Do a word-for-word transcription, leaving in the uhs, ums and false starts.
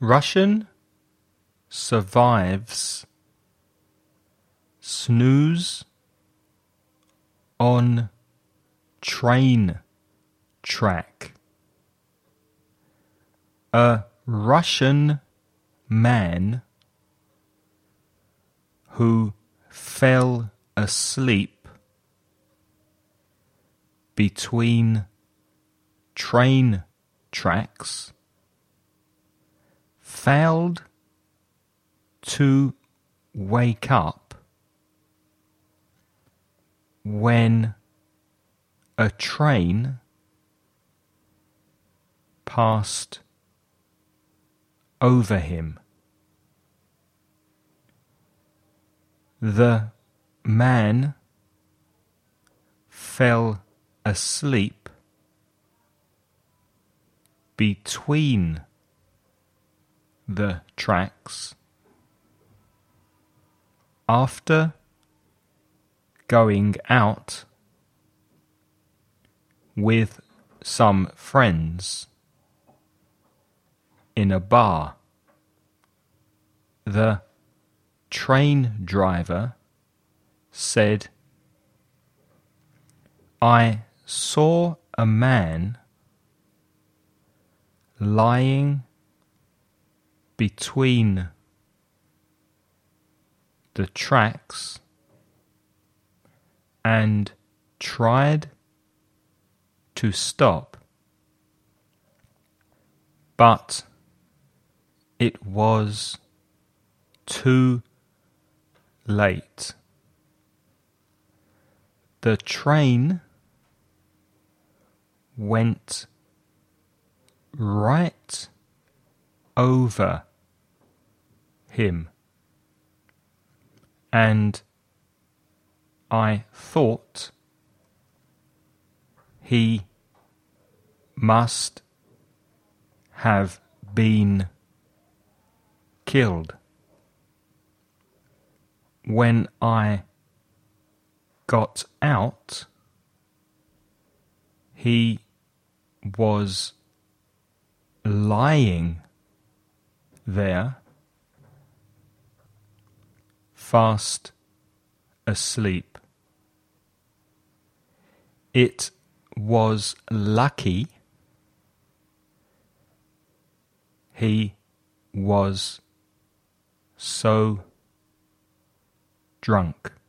Russian survives snooze on train track. A Russian man who fell asleep between train tracks failed to wake up when a train passed over him. The man fell asleep between the tracks after going out with some friends in a bar. The train driver said, "I saw a man lying between the tracks and tried to stop, but it was too late. The train went right over him, and I thought he must have been killed. When I got out, he was lying there, fast asleep. It was lucky he was so drunk."